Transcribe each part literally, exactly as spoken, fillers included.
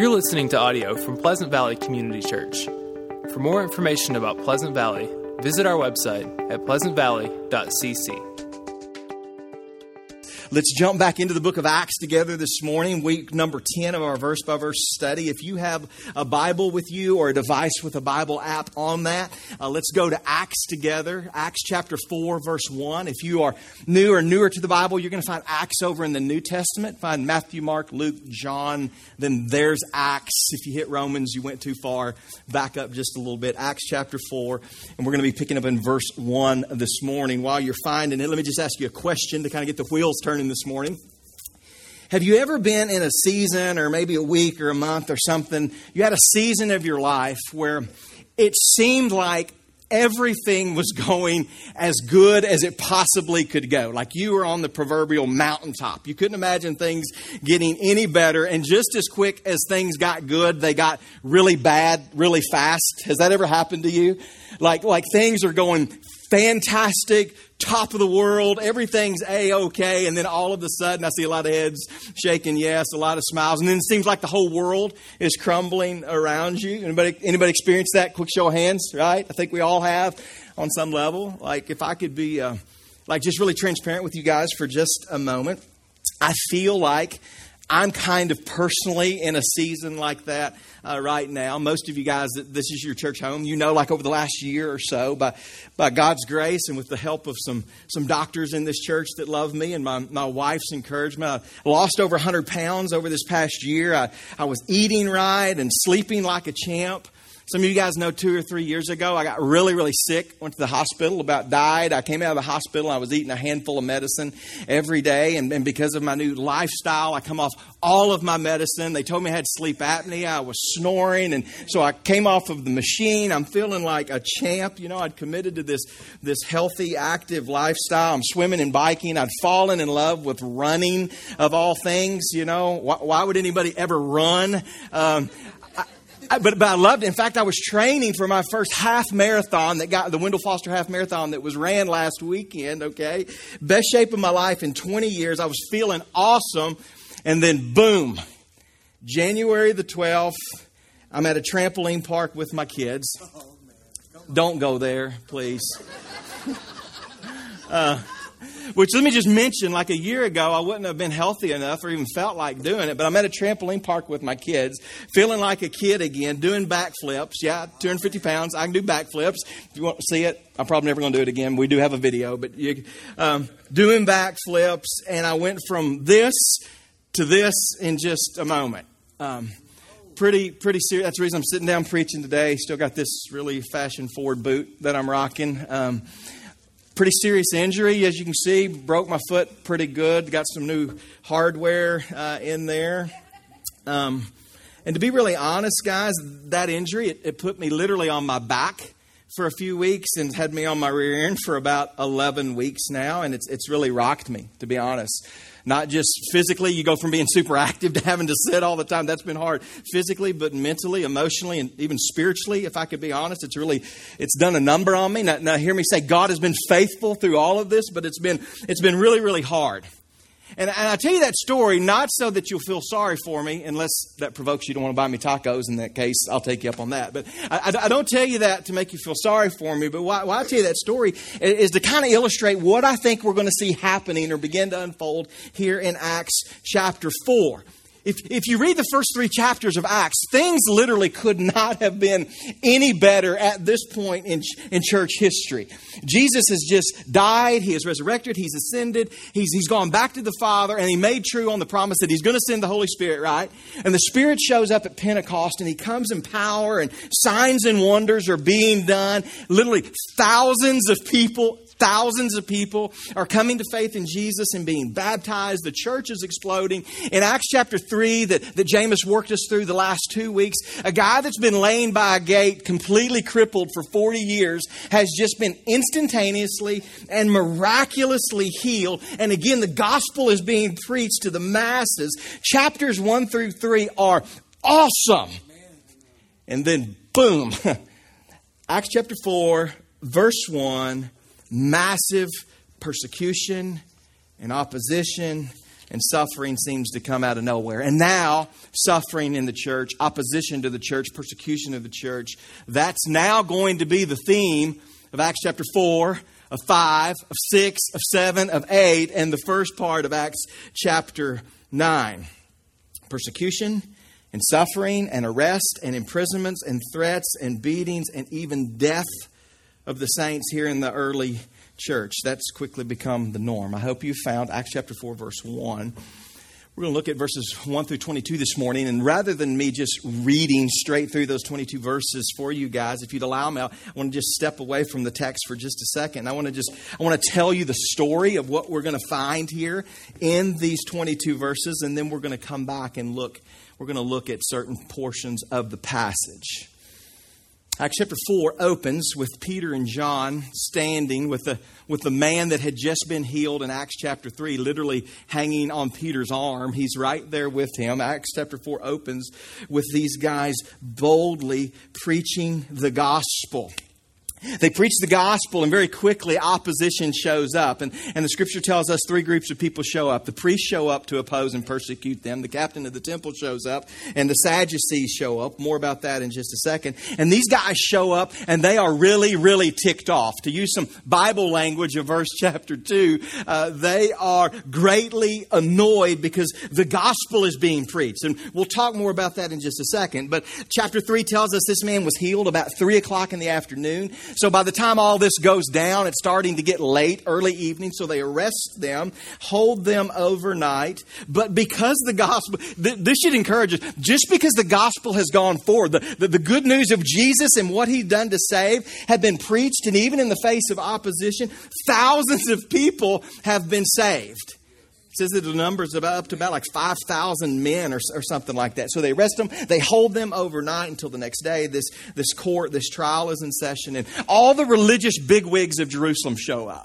You're listening to audio from Pleasant Valley Community Church. For more information about Pleasant Valley, visit our website at pleasant valley dot c c. Let's jump back into the book of Acts together this morning, week number ten of our verse-by-verse study. If you have a Bible with you or a device with a Bible app on that, uh, let's go to Acts together. Acts chapter four, verse one. If you are new or newer to the Bible, you're going to find Acts over in the New Testament. Find Matthew, Mark, Luke, John, then there's Acts. If you hit Romans, you went too far. Back up just a little bit. Acts chapter four, and we're going to be picking up in verse one this morning. While you're finding it, let me just ask you a question to kind of get the wheels turning this morning. Have you ever been in a season or maybe a week or a month or something? You had a season of your life where it seemed like everything was going as good as it possibly could go. Like you were on the proverbial mountaintop. You couldn't imagine things getting any better. And just as quick as things got good, they got really bad really fast. Has that ever happened to you? Like, like things are going fantastic, top of the world, everything's A-okay, and then all of a sudden I see a lot of heads shaking yes, a lot of smiles, and then it seems like the whole world is crumbling around you. Anybody anybody experience that? Quick show of hands, right? I think we all have on some level. Like if I could be uh, like just really transparent with you guys for just a moment, I feel like I'm kind of personally in a season like that uh, right now. Most of you guys, this is your church home. You know, like over the last year or so, by by God's grace and with the help of some some doctors in this church that love me and my, my wife's encouragement, I lost over one hundred pounds over this past year. I, I was eating right and sleeping like a champ. Some of you guys know two or three years ago, I got really, really sick, went to the hospital, about died. I came out of the hospital, I was eating a handful of medicine every day. And, and because of my new lifestyle, I come off all of my medicine. They told me I had sleep apnea. I was snoring. And so I came off of the machine. I'm feeling like a champ. You know, I'd committed to this, this healthy, active lifestyle. I'm swimming and biking. I'd fallen in love with running of all things. You know, why, why would anybody ever run? Um, But, but I loved it. In fact, I was training for my first half marathon that got the Wendell Foster half marathon that was ran last weekend. Okay. Best shape of my life in twenty years. I was feeling awesome. And then boom, January the twelfth, I'm at a trampoline park with my kids. Don't go there, please. uh, Which, let me just mention, like a year ago, I wouldn't have been healthy enough or even felt like doing it. But I'm at a trampoline park with my kids, feeling like a kid again, doing backflips. Yeah, two hundred fifty pounds. I can do backflips. If you want to see it, I'm probably never going to do it again. We do have a video. But you, um, doing backflips. And I went from this to this in just a moment. Um, pretty, pretty serious. That's the reason I'm sitting down preaching today. Still got this really fashion-forward boot that I'm rocking. Um Pretty serious injury, as you can see. Broke my foot pretty good. Got some new hardware uh, in there. Um, and to be really honest, guys, that injury, it, it put me literally on my back for a few weeks and had me on my rear end for about eleven weeks now. And it's it's really rocked me, to be honest. Not just physically, you go from being super active to having to sit all the time. That's been hard physically, but mentally, emotionally, and even spiritually, if I could be honest. It's really, it's done a number on me. Now, now hear me say, God has been faithful through all of this, but it's been, it's been really, really hard. And, and I tell you that story not so that you'll feel sorry for me, unless that provokes you to want to buy me tacos. In that case, I'll take you up on that. But I, I, I don't tell you that to make you feel sorry for me. But why, why I tell you that story is to kind of illustrate what I think we're going to see happening or begin to unfold here in Acts chapter four. If, if you read the first three chapters of Acts, things literally could not have been any better at this point in, in church history. Jesus has just died. He has resurrected. He's ascended. He's, he's gone back to the Father, and he made true on the promise that he's going to send the Holy Spirit, right? And the Spirit shows up at Pentecost, and he comes in power, and signs and wonders are being done. Literally thousands of people Thousands of people are coming to faith in Jesus and being baptized. The church is exploding. In Acts chapter three, that, that Jameis worked us through the last two weeks, a guy that's been laying by a gate, completely crippled for forty years, has just been instantaneously and miraculously healed. And again, the gospel is being preached to the masses. Chapters one through three are awesome. And then, boom, Acts chapter four, verse one, massive persecution and opposition and suffering seems to come out of nowhere. And now, suffering in the church, opposition to the church, persecution of the church, that's now going to be the theme of Acts chapter four, of five, of six, of seven, of eight, and the first part of Acts chapter nine. Persecution and suffering and arrest and imprisonments and threats and beatings and even death of the saints here in the early church. That's quickly become the norm. I hope you found Acts chapter four, verse one. We're going to look at verses one through twenty-two this morning. And rather than me just reading straight through those twenty-two verses for you guys, if you'd allow me, I want to just step away from the text for just a second. I want to just, I want to tell you the story of what we're going to find here in these twenty-two verses. And then we're going to come back and look, we're going to look at certain portions of the passage. Acts chapter four opens with Peter and John standing with the with the man that had just been healed in Acts chapter three, literally hanging on Peter's arm. He's right there with him. Acts chapter four opens with these guys boldly preaching the gospel. They preach the gospel, and very quickly opposition shows up. And, and the scripture tells us three groups of people show up. The priests show up to oppose and persecute them. The captain of the temple shows up, and the Sadducees show up. More about that in just a second. And these guys show up, and they are really, really ticked off. To use some Bible language of verse chapter two, uh, they are greatly annoyed because the gospel is being preached. And we'll talk more about that in just a second. But chapter three tells us this man was healed about three o'clock in the afternoon. So by the time all this goes down, it's starting to get late, early evening. So they arrest them, hold them overnight. But because the gospel, th- this should encourage us, just because the gospel has gone forward, the, the, the good news of Jesus and what He's done to save had been preached, and even in the face of opposition, thousands of people have been saved. It says that the number is about, up to about like five thousand men or, or something like that. So they arrest them. They hold them overnight until the next day. This, this court, this trial is in session. And all the religious bigwigs of Jerusalem show up.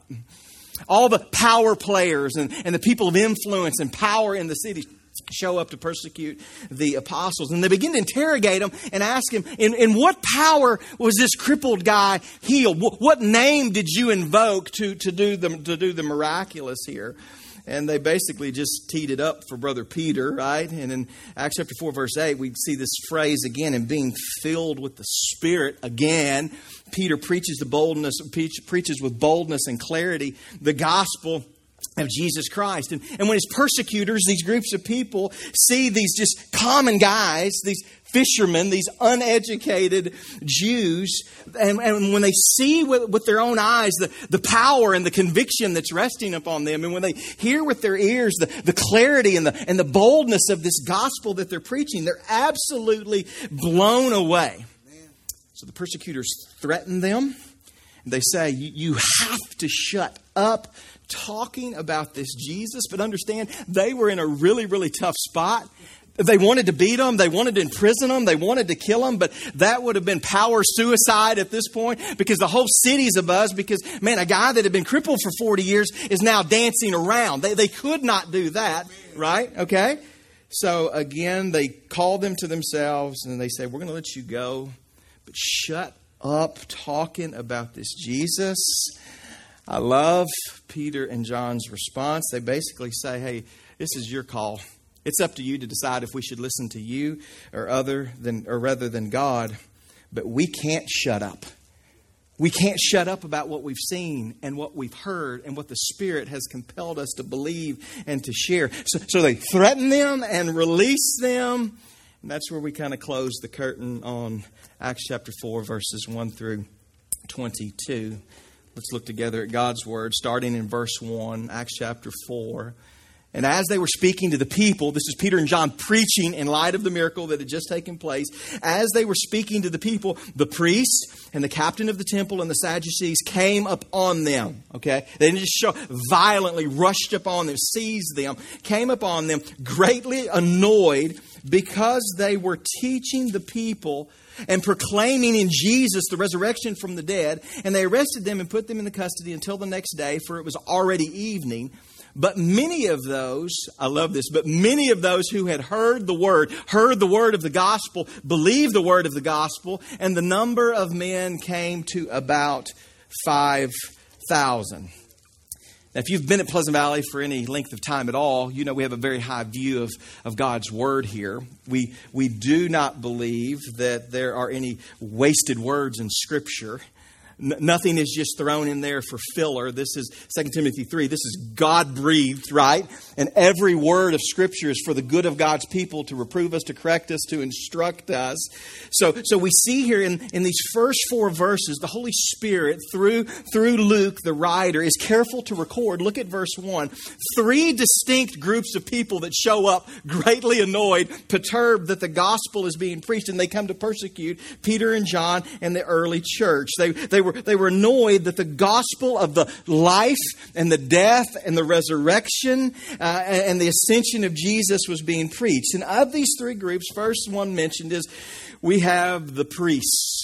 All the power players and, and the people of influence and power in the city show up to persecute the apostles. And they begin to interrogate him and ask him, in, in what power was this crippled guy healed? What, what name did you invoke to, to, do the, to do the miraculous here? And they basically just teed it up for Brother Peter, right? And in Acts chapter four, verse eight, we see this phrase again, and being filled with the Spirit again. Peter preaches the boldness, preaches with boldness and clarity the gospel of Jesus Christ. And, and when his persecutors, these groups of people, see these just common guys, these fishermen, these uneducated Jews, and, and when they see with, with their own eyes the, the power and the conviction that's resting upon them, and when they hear with their ears the, the clarity and the, and the boldness of this gospel that they're preaching, they're absolutely blown away. So the persecutors threaten them. They say, you, you have to shut up talking about this Jesus. But understand, they were in a really, really tough spot. They wanted to beat him. They wanted to imprison him. They wanted to kill him. But that would have been power suicide at this point, because the whole city's abuzz. Because, man, a guy that had been crippled for forty years is now dancing around. They, they could not do that, right? Okay? So, again, they call them to themselves and they say, we're going to let you go, but shut up talking about this Jesus. I love Peter and John's response. They basically say, hey, this is your call. It's up to you to decide if we should listen to you or other than, or rather than God. But we can't shut up. We can't shut up about what we've seen and what we've heard and what the Spirit has compelled us to believe and to share. So, so they threaten them and release them. And that's where we kind of close the curtain on Acts chapter four, verses one through twenty-two. Let's look together at God's Word, starting in verse one, Acts chapter four. And as they were speaking to the people, this is Peter and John preaching in light of the miracle that had just taken place. As they were speaking to the people, the priests and the captain of the temple and the Sadducees came upon them. Okay? They didn't just show, violently rushed upon them, seized them, came upon them, greatly annoyed because they were teaching the people and proclaiming in Jesus the resurrection from the dead. And they arrested them and put them in the custody until the next day, for it was already evening. But many of those, I love this, but many of those who had heard the word, heard the word of the gospel, believed the word of the gospel, and the number of men came to about five thousand. Now, if you've been at Pleasant Valley for any length of time at all, you know we have a very high view of, of God's Word here. We, we do not believe that there are any wasted words in Scripture. N- nothing is just thrown in there for filler. This is Second Timothy three. This is God-breathed, right? And every word of Scripture is for the good of God's people, to reprove us, to correct us, to instruct us. So, so we see here in, in these first four verses, the Holy Spirit, through, through Luke, the writer, is careful to record. Look at verse one. Three distinct groups of people that show up greatly annoyed, perturbed that the gospel is being preached, and they come to persecute Peter and John and the early church. They, they were, they were annoyed that the gospel of the life and the death and the resurrection uh, and the ascension of Jesus was being preached. And of these three groups, first one mentioned is we have the priests.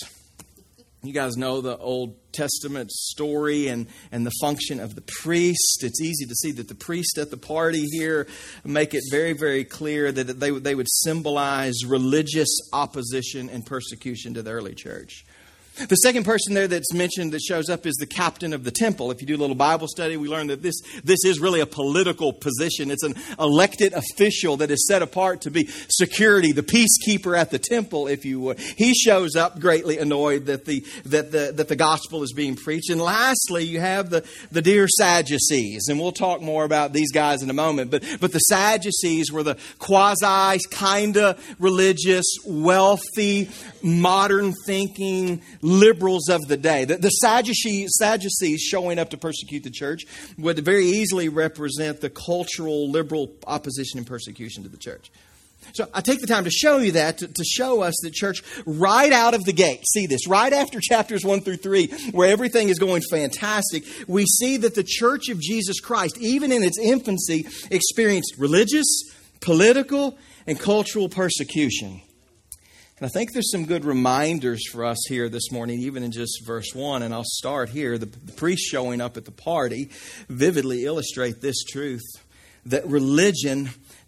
You guys know the Old Testament story and, and the function of the priest. It's easy to see that the priest at the party here make it very, very clear that they, they would symbolize religious opposition and persecution to the early church. The second person there that's mentioned that shows up is the captain of the temple. If you do a little Bible study, we learn that this, this is really a political position. It's an elected official that is set apart to be security, the peacekeeper at the temple, if you would. He shows up greatly annoyed that the that the that the gospel is being preached. And lastly, you have the, the dear Sadducees. And we'll talk more about these guys in a moment. But but the Sadducees were the quasi kind of religious, wealthy, modern thinking liberals of the day. The, the Sadducees, Sadducees showing up to persecute the church would very easily represent the cultural liberal opposition and persecution to the church. So I take the time to show you that, to, to show us that church right out of the gate, see this, right after chapters one through three, where everything is going fantastic, we see that the church of Jesus Christ, even in its infancy, experienced religious, political, and cultural persecution. And I think there's some good reminders for us here this morning, even in just verse one. And I'll start here. The, the priests showing up at the party vividly illustrate this truth, that religion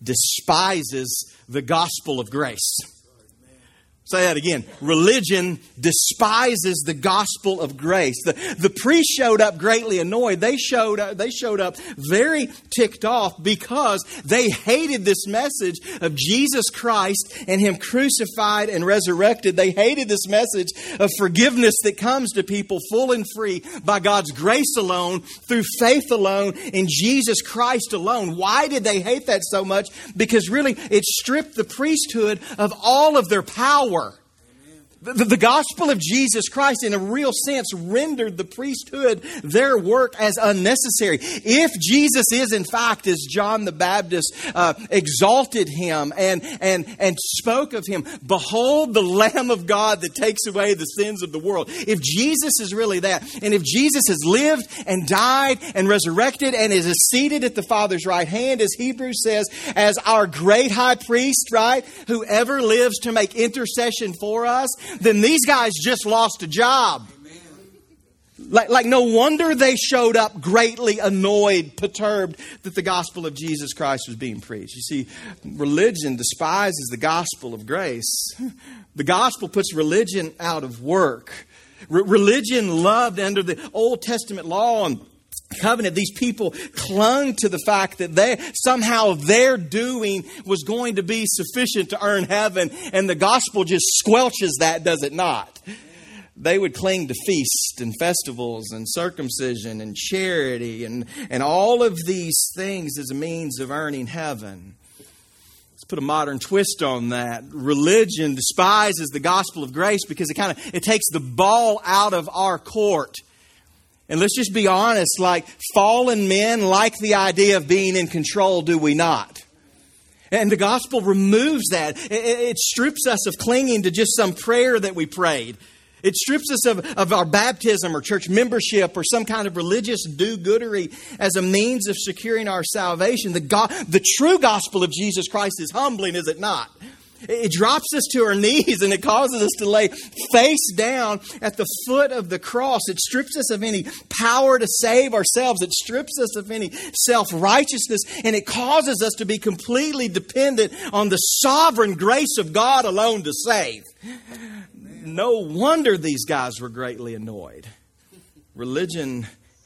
despises the gospel of grace. Say that again. Religion despises the gospel of grace. The, the priests showed up greatly annoyed. They showed up, they showed up very ticked off because they hated this message of Jesus Christ and Him crucified and resurrected. They hated this message of forgiveness that comes to people full and free by God's grace alone, through faith alone, in Jesus Christ alone. Why did they hate that so much? Because really it stripped the priesthood of all of their power. The, the gospel of Jesus Christ, in a real sense, rendered the priesthood their work as unnecessary. If Jesus is, in fact, as John the Baptist uh, exalted Him and, and, and spoke of Him, behold the Lamb of God that takes away the sins of the world. If Jesus is really that, and if Jesus has lived and died and resurrected and is seated at the Father's right hand, as Hebrews says, as our great high priest, right, who ever lives to make intercession for us, then these guys just lost a job. Like, like no wonder they showed up greatly annoyed, perturbed that the gospel of Jesus Christ was being preached. You see, religion despises the gospel of grace. The gospel puts religion out of work. Re- religion loved under the Old Testament law and covenant, these people clung to the fact that they somehow their doing was going to be sufficient to earn heaven, and the gospel just squelches that, does it not? They would cling to feasts and festivals and circumcision and charity and, and all of these things as a means of earning heaven. Let's put a modern twist on that. Religion despises the gospel of grace because it kind of it takes the ball out of our court. And let's just be honest, like fallen men like the idea of being in control, do we not? And the gospel removes that. It, it strips us of clinging to just some prayer that we prayed. It strips us of, of our baptism or church membership or some kind of religious do-goodery as a means of securing our salvation. The, go- the true gospel of Jesus Christ is humbling, is it not? It drops us to our knees and it causes us to lay face down at the foot of the cross. It strips us of any power to save ourselves. It strips us of any self-righteousness, and it causes us to be completely dependent on the sovereign grace of God alone to save. No wonder these guys were greatly annoyed. Religion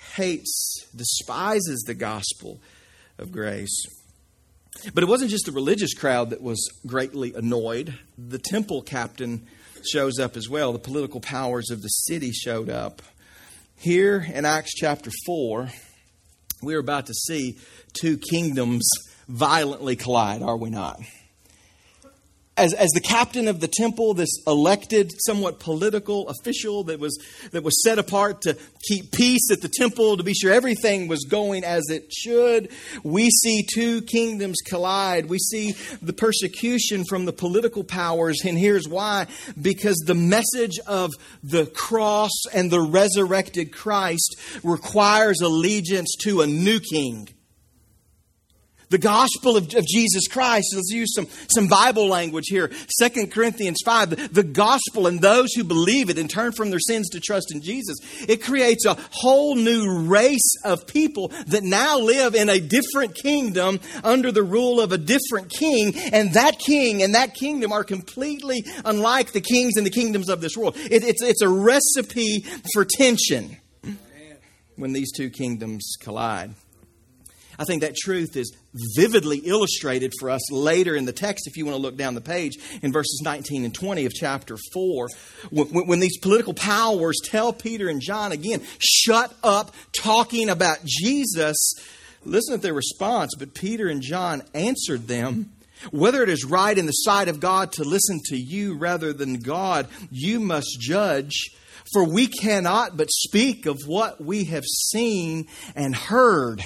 hates, despises the gospel of grace. But it wasn't just the religious crowd that was greatly annoyed. The temple captain shows up as well. The political powers of the city showed up. Here in Acts chapter four, we're about to see two kingdoms violently collide, are we not? As, as the captain of the temple, this elected, somewhat political official that was that was set apart to keep peace at the temple, to be sure everything was going as it should, we see two kingdoms collide. We see the persecution from the political powers, and here's why. Because the message of the cross and the resurrected Christ requires allegiance to a new king. The gospel of, of Jesus Christ, let's use some, some Bible language here. Second Corinthians five, the, the gospel and those who believe it and turn from their sins to trust in Jesus. It creates a whole new race of people that now live in a different kingdom under the rule of a different king. And that king and that kingdom are completely unlike the kings and the kingdoms of this world. It, it's, it's a recipe for tension when these two kingdoms collide. I think that truth is vividly illustrated for us later in the text, if you want to look down the page, in verses nineteen and twenty of chapter four. When, when these political powers tell Peter and John, again, shut up talking about Jesus, listen to their response. But Peter and John answered them, whether it is right in the sight of God to listen to you rather than God, you must judge. For we cannot but speak of what we have seen and heard.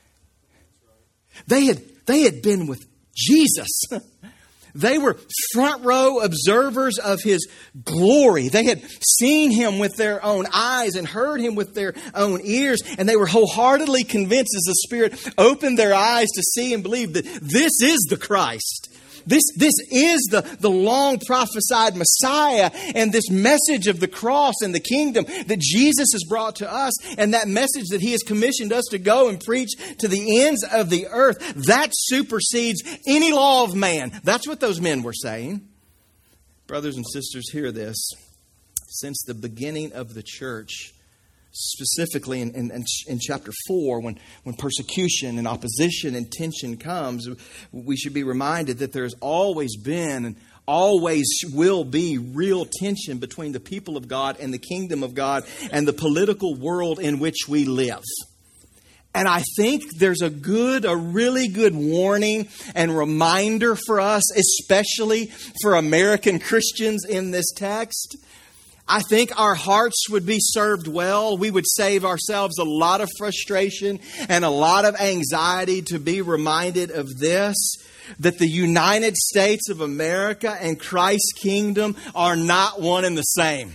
They had, they had been with Jesus. They were front row observers of His glory. They had seen Him with their own eyes and heard Him with their own ears. And they were wholeheartedly convinced as the Spirit opened their eyes to see and believe that this is the Christ. This, this is the, the long prophesied Messiah, and this message of the cross and the kingdom that Jesus has brought to us, and that message that He has commissioned us to go and preach to the ends of the earth, that supersedes any law of man. That's what those men were saying. Brothers and sisters, hear this. Since the beginning of the church, specifically in, in, in chapter four, when, when persecution and opposition and tension comes, we should be reminded that there's always been and always will be real tension between the people of God and the kingdom of God and the political world in which we live. And I think there's a good, a really good warning and reminder for us, especially for American Christians in this text. I think our hearts would be served well. We would save ourselves a lot of frustration and a lot of anxiety to be reminded of this, that the United States of America and Christ's kingdom are not one and the same.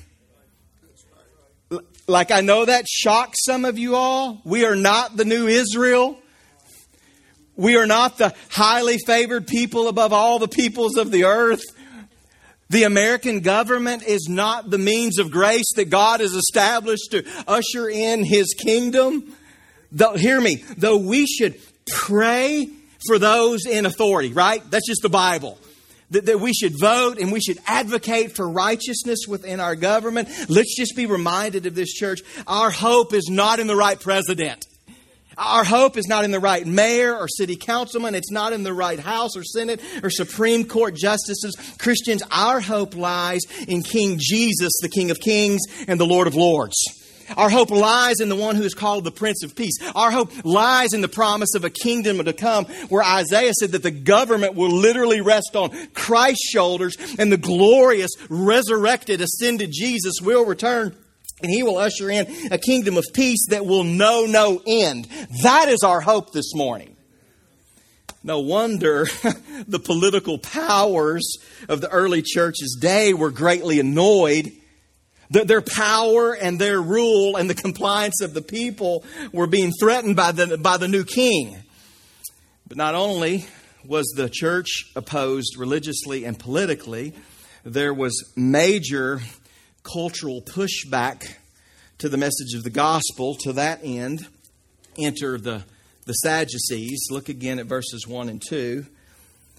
Like, I know that shocks some of you all. We are not the new Israel. We are not the highly favored people above all the peoples of the earth. The American government is not the means of grace that God has established to usher in His kingdom. Though, hear me, though we should pray for those in authority, right? That's just the Bible. That, that we should vote and we should advocate for righteousness within our government. Let's just be reminded of this, church. Our hope is not in the right president. Our hope is not in the right mayor or city councilman. It's not in the right House or Senate or Supreme Court justices. Christians, our hope lies in King Jesus, the King of Kings and the Lord of Lords. Our hope lies in the one who is called the Prince of Peace. Our hope lies in the promise of a kingdom to come, where Isaiah said that the government will literally rest on Christ's shoulders, and the glorious, resurrected, ascended Jesus will return. And He will usher in a kingdom of peace that will know no end. That is our hope this morning. No wonder the political powers of the early church's day were greatly annoyed. Their power and their rule and the compliance of the people were being threatened by the, by the new king. But not only was the church opposed religiously and politically, there was major cultural pushback to the message of the gospel. To that end, enter the, the Sadducees. Look again at verses one and two.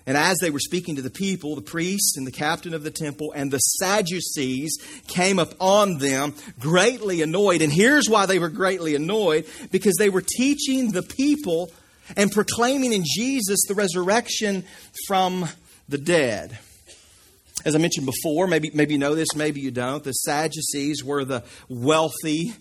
And as they were speaking to the people, the priests and the captain of the temple and the Sadducees came upon them, greatly annoyed. And here's why they were greatly annoyed: because they were teaching the people and proclaiming in Jesus the resurrection from the dead. As I mentioned before, maybe, maybe you know this, maybe you don't, the Sadducees were the wealthy,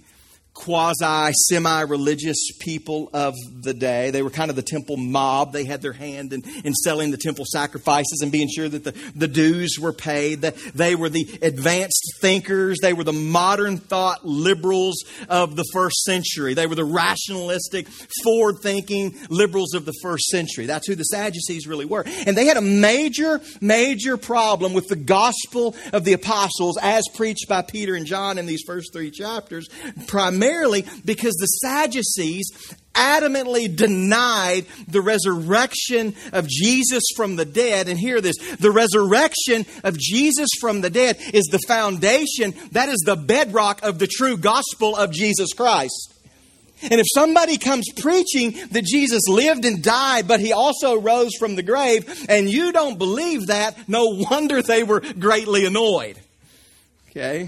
quasi-semi-religious people of the day. They were kind of the temple mob. They had their hand in, in selling the temple sacrifices and being sure that the, the dues were paid. That they were the advanced thinkers. They were the modern thought liberals of the first century. They were the rationalistic, forward-thinking liberals of the first century. That's who the Sadducees really were. And they had a major, major problem with the gospel of the apostles as preached by Peter and John in these first three chapters, primarily Primarily because the Sadducees adamantly denied the resurrection of Jesus from the dead. And hear this: the resurrection of Jesus from the dead is the foundation, that is the bedrock of the true gospel of Jesus Christ. And if somebody comes preaching that Jesus lived and died, but He also rose from the grave, and you don't believe that, no wonder they were greatly annoyed. Okay?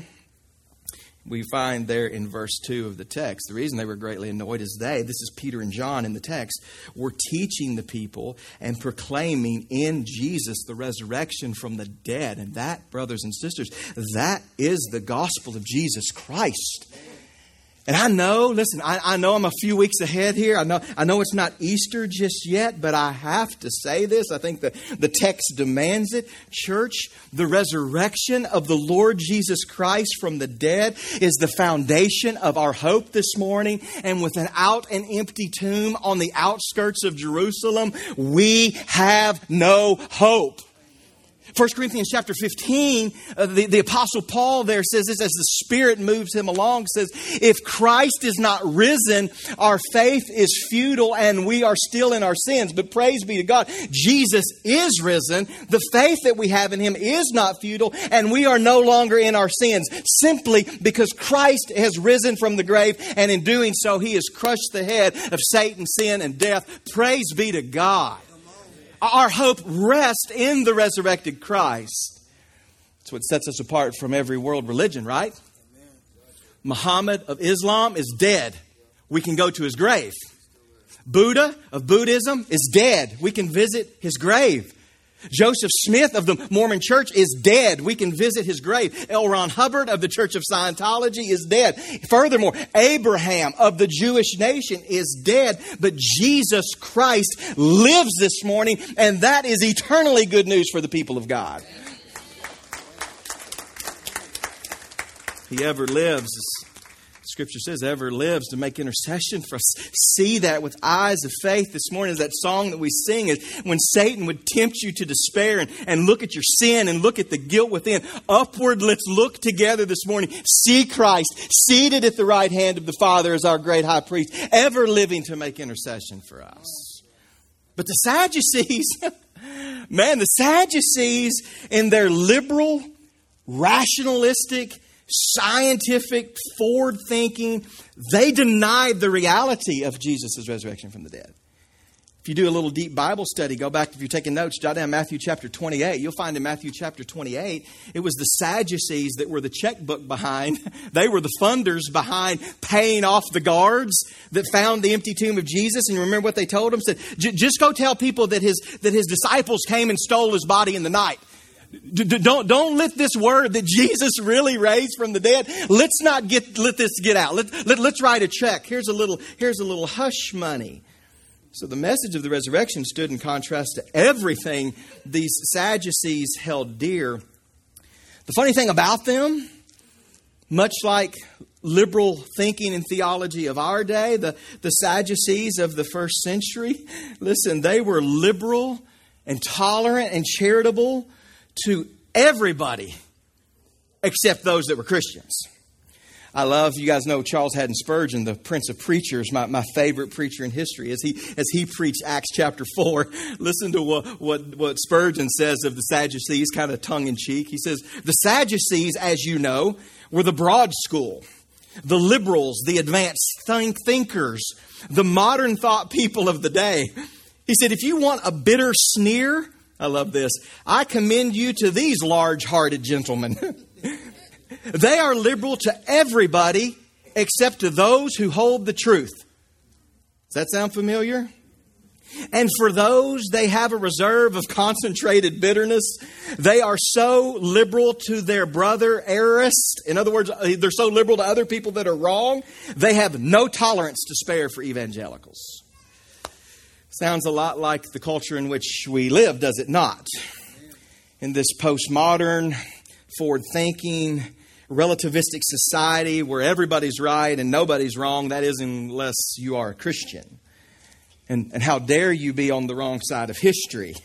We find there in verse two of the text, the reason they were greatly annoyed is they, this is Peter and John in the text, were teaching the people and proclaiming in Jesus the resurrection from the dead. And that, brothers and sisters, that is the gospel of Jesus Christ. And I know, listen, I, I know I'm a few weeks ahead here. I know I know it's not Easter just yet, but I have to say this. I think the, the text demands it. Church, the resurrection of the Lord Jesus Christ from the dead is the foundation of our hope this morning. And without an empty tomb on the outskirts of Jerusalem, we have no hope. First Corinthians chapter fifteen, uh, the, the Apostle Paul there says this as the Spirit moves him along, says, if Christ is not risen, our faith is futile and we are still in our sins. But praise be to God, Jesus is risen. The faith that we have in Him is not futile and we are no longer in our sins, simply because Christ has risen from the grave, and in doing so, He has crushed the head of Satan, sin, and death. Praise be to God. Our hope rests in the resurrected Christ. That's what sets us apart from every world religion, right? Amen. Muhammad of Islam is dead. We can go to his grave. Buddha of Buddhism is dead. We can visit his grave. Joseph Smith of the Mormon Church is dead. We can visit his grave. L. Ron Hubbard of the Church of Scientology is dead. Furthermore, Abraham of the Jewish nation is dead. But Jesus Christ lives this morning, and that is eternally good news for the people of God. He ever lives, Scripture says, ever lives to make intercession for us. See that with eyes of faith this morning. As that song that we sing is when Satan would tempt you to despair and, and look at your sin and look at the guilt within. Upward, let's look together this morning. See Christ seated at the right hand of the Father as our great high priest, ever living to make intercession for us. But the Sadducees, man, the Sadducees in their liberal, rationalistic, scientific, forward-thinking, they denied the reality of Jesus' resurrection from the dead. If you do a little deep Bible study, go back, if you're taking notes, jot down Matthew chapter twenty-eight. You'll find in Matthew chapter twenty-eight, it was the Sadducees that were the checkbook behind. They were the funders behind paying off the guards that found the empty tomb of Jesus. And you remember what they told them? Said, just go tell people that his, that his disciples came and stole his body in the night. Don't, don't let this word that Jesus really raised from the dead, let's not get, let this get out. Let, let, let's write a check. Here's a little, here's a little hush money. So the message of the resurrection stood in contrast to everything these Sadducees held dear. The funny thing about them, much like liberal thinking and theology of our day, the, the Sadducees of the first century, listen, they were liberal and tolerant and charitable to everybody except those that were Christians. I love, you guys know Charles Haddon Spurgeon, the Prince of Preachers, my, my favorite preacher in history. As he as he preached Acts chapter four, listen to what, what, what Spurgeon says of the Sadducees, kind of tongue-in-cheek. He says, the Sadducees, as you know, were the broad school, the liberals, the advanced think- thinkers, the modern thought people of the day. He said, if you want a bitter sneer I love this. I commend you to these large-hearted gentlemen. They are liberal to everybody except to those who hold the truth. Does that sound familiar? And for those, they have a reserve of concentrated bitterness. They are so liberal to their brother errorist. In other words, they're so liberal to other people that are wrong. They have no tolerance to spare for evangelicals. Sounds a lot like the culture in which we live, does it not? In this postmodern, forward-thinking, relativistic society where everybody's right and nobody's wrong, that is, unless you are a Christian. And, and how dare you be on the wrong side of history?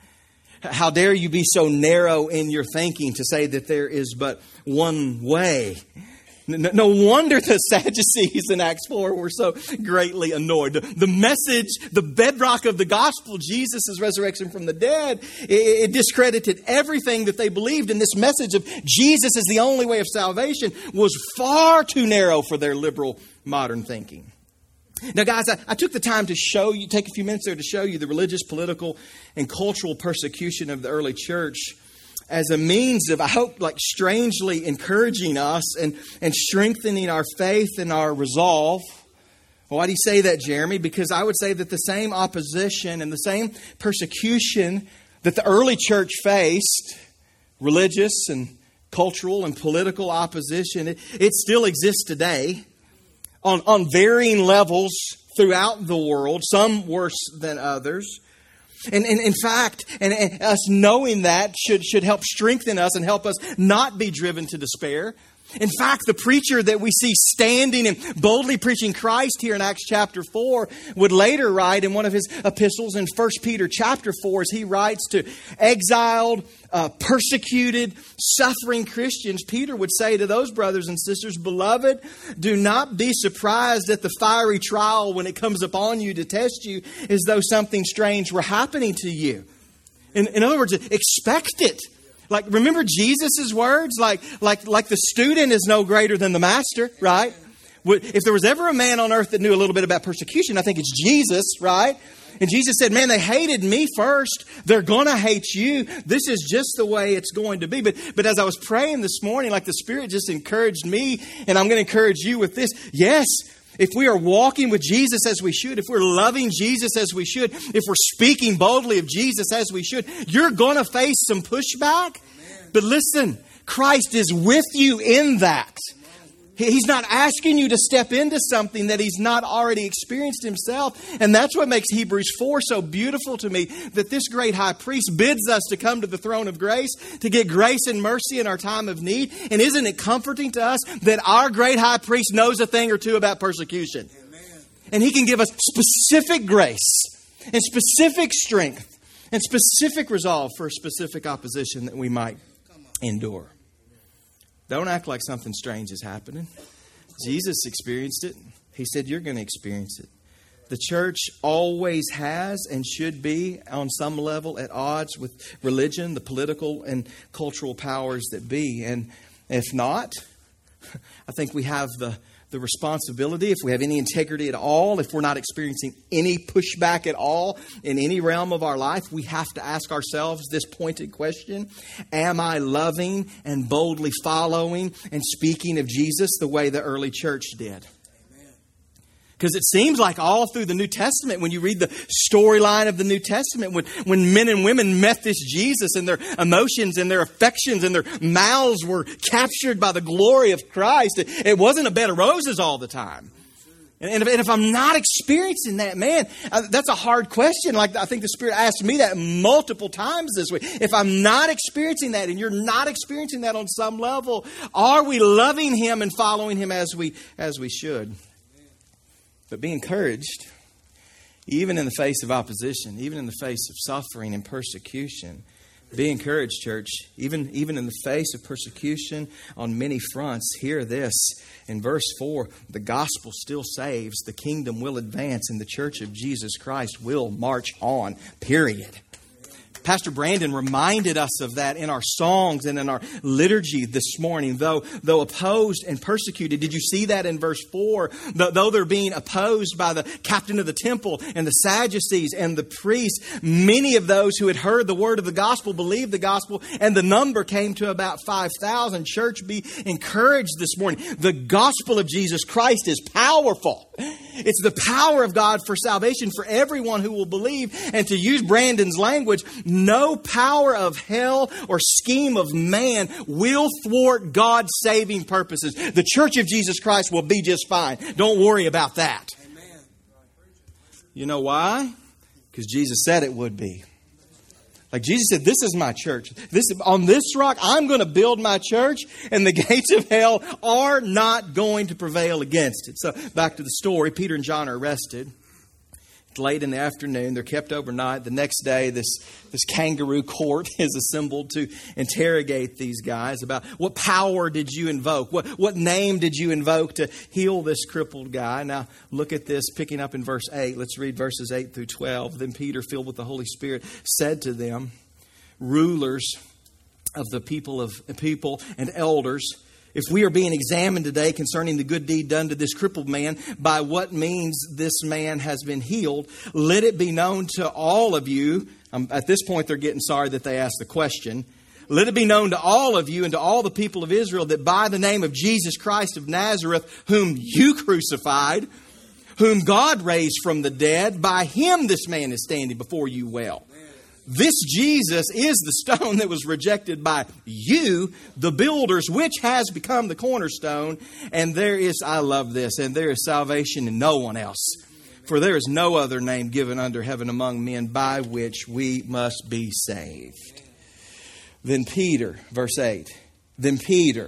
How dare you be so narrow in your thinking to say that there is but one way? No, no wonder the Sadducees in Acts four were so greatly annoyed. The, the message, the bedrock of the gospel, Jesus' resurrection from the dead, it, it discredited everything that they believed. And this message of Jesus is the only way of salvation was far too narrow for their liberal modern thinking. Now, guys, I, I took the time to show you, take a few minutes there to show you the religious, political, and cultural persecution of the early church as a means of, I hope, like strangely encouraging us and, and strengthening our faith and our resolve. Well, why do you say that, Jeremy? Because I would say that the same opposition and the same persecution that the early church faced, religious and cultural and political opposition, it, it still exists today. On, on varying levels throughout the world, some worse than others. And, and in fact, and, and us knowing that should, should help strengthen us and help us not be driven to despair. In fact, the preacher that we see standing and boldly preaching Christ here in Acts chapter four would later write in one of his epistles in First Peter chapter four, as he writes to exiled, uh, persecuted, suffering Christians, Peter would say to those brothers and sisters, "Beloved, do not be surprised at the fiery trial when it comes upon you to test you as though something strange were happening to you." In, in other words, expect it. Like, remember Jesus' words? Like, like, like the student is no greater than the master, right? If there was ever a man on earth that knew a little bit about persecution, I think it's Jesus, right? And Jesus said, man, they hated me first. They're going to hate you. This is just the way it's going to be. But, but as I was praying this morning, like the Spirit just encouraged me, and I'm going to encourage you with this. Yes, if we are walking with Jesus as we should, if we're loving Jesus as we should, if we're speaking boldly of Jesus as we should, you're going to face some pushback. Amen. But listen, Christ is with you in that. He's not asking you to step into something that He's not already experienced Himself. And that's what makes Hebrews four so beautiful to me, that this great high priest bids us to come to the throne of grace, to get grace and mercy in our time of need. And isn't it comforting to us that our great high priest knows a thing or two about persecution? Amen. And He can give us specific grace and specific strength and specific resolve for a specific opposition that we might endure. Don't act like something strange is happening. Jesus experienced it. He said you're going to experience it. The church always has and should be on some level at odds with religion, the political and cultural powers that be. And if not, I think we have the, the responsibility, if we have any integrity at all, if we're not experiencing any pushback at all in any realm of our life, we have to ask ourselves this pointed question: am I loving and boldly following and speaking of Jesus the way the early church did? Because it seems like all through the New Testament, when you read the storyline of the New Testament, when, when men and women met this Jesus and their emotions and their affections and their mouths were captured by the glory of Christ, it, it wasn't a bed of roses all the time. And, and, if, and if I'm not experiencing that, man, uh, that's a hard question. Like I think the Spirit asked me that multiple times this week. If I'm not experiencing that and you're not experiencing that on some level, are we loving Him and following Him as we as we should? But be encouraged, even in the face of opposition, even in the face of suffering and persecution. Be encouraged, church. Even, even in the face of persecution on many fronts, hear this. In verse four, the gospel still saves, the kingdom will advance, and the church of Jesus Christ will march on, period. Pastor Brandon reminded us of that in our songs and in our liturgy this morning. Though, though opposed and persecuted, did you see that in verse four? Though they're being opposed by the captain of the temple and the Sadducees and the priests, many of those who had heard the word of the gospel believed the gospel, and the number came to about five thousand. Church, be encouraged this morning. The gospel of Jesus Christ is powerful. It's the power of God for salvation for everyone who will believe. And to use Brandon's language, no power of hell or scheme of man will thwart God's saving purposes. The church of Jesus Christ will be just fine. Don't worry about that. Amen. You know why? Because Jesus said it would be. Like Jesus said, this is my church. This on this rock, I'm going to build my church, and the gates of hell are not going to prevail against it. So back to the story. Peter and John are arrested. It's late in the afternoon. They're kept overnight. The next day, this, this kangaroo court is assembled to interrogate these guys about what power did you invoke? What, what name did you invoke to heal this crippled guy? Now, look at this, picking up in verse eight. Let's read verses eight through twelve. Then Peter, filled with the Holy Spirit, said to them, rulers of the people of people and elders, if we are being examined today concerning the good deed done to this crippled man, by what means this man has been healed, let it be known to all of you. Um, at this point, they're getting sorry that they asked the question. Let it be known to all of you and to all the people of Israel that by the name of Jesus Christ of Nazareth, whom you crucified, whom God raised from the dead, by him this man is standing before you well. This Jesus is the stone that was rejected by you, the builders, which has become the cornerstone. And there is, I love this, and there is salvation in no one else. For there is no other name given under heaven among men by which we must be saved. Then Peter, verse eight, then Peter,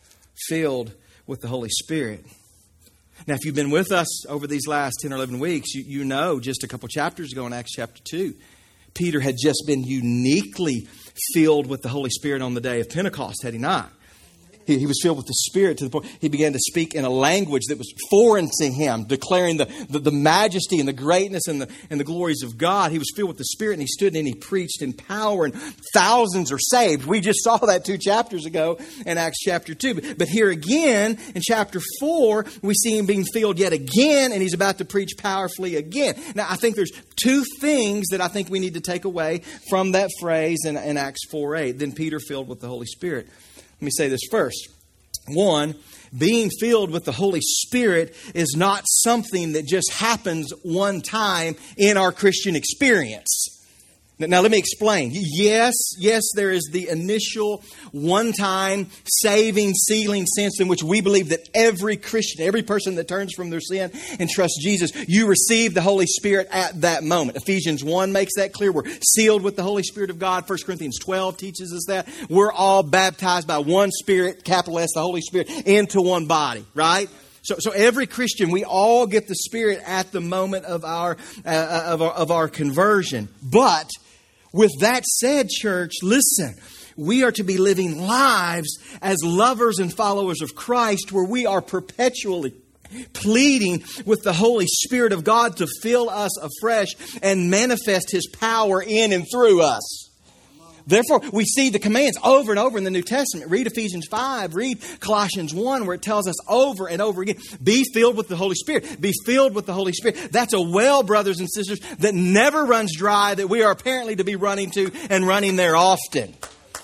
filled with the Holy Spirit. Now, if you've been with us over these last ten or eleven weeks, you, you know just a couple chapters ago in Acts chapter two, Peter had just been uniquely filled with the Holy Spirit on the day of Pentecost, had he not? He, he was filled with the Spirit to the point he began to speak in a language that was foreign to him, declaring the, the, the majesty and the greatness and the, and the glories of God. He was filled with the Spirit, and he stood and he preached in power, and thousands are saved. We just saw that two chapters ago in Acts chapter two. But, but here again, in chapter four, we see him being filled yet again, and he's about to preach powerfully again. Now, I think there's two things that I think we need to take away from that phrase in, in Acts four eight. Then Peter filled with the Holy Spirit. Let me say this first. One, being filled with the Holy Spirit is not something that just happens one time in our Christian experience. Now, let me explain. Yes, yes, there is the initial one-time saving, sealing sense in which we believe that every Christian, every person that turns from their sin and trusts Jesus, you receive the Holy Spirit at that moment. Ephesians one makes that clear. We're sealed with the Holy Spirit of God. First Corinthians twelve teaches us that. We're all baptized by one Spirit, capital S, the Holy Spirit, into one body, right? So, so every Christian, we all get the Spirit at the moment of our, uh, of our, of our conversion. But with that said, church, listen, we are to be living lives as lovers and followers of Christ where we are perpetually pleading with the Holy Spirit of God to fill us afresh and manifest His power in and through us. Therefore, we see the commands over and over in the New Testament. Read Ephesians five, read Colossians one, where it tells us over and over again, be filled with the Holy Spirit. Be filled with the Holy Spirit. That's a well, brothers and sisters, that never runs dry, that we are apparently to be running to and running there often.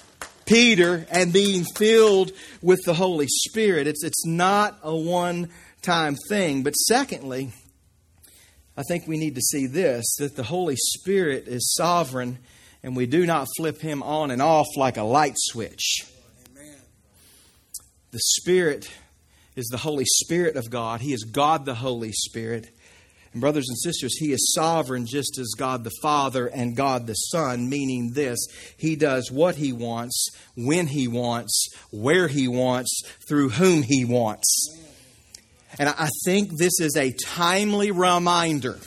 Peter and being filled with the Holy Spirit. It's, it's not a one-time thing. But secondly, I think we need to see this, that the Holy Spirit is sovereign, and we do not flip Him on and off like a light switch. Amen. The Spirit is the Holy Spirit of God. He is God the Holy Spirit. And brothers and sisters, He is sovereign just as God the Father and God the Son, meaning this: He does what He wants, when He wants, where He wants, through whom He wants. Amen. And I think this is a timely reminder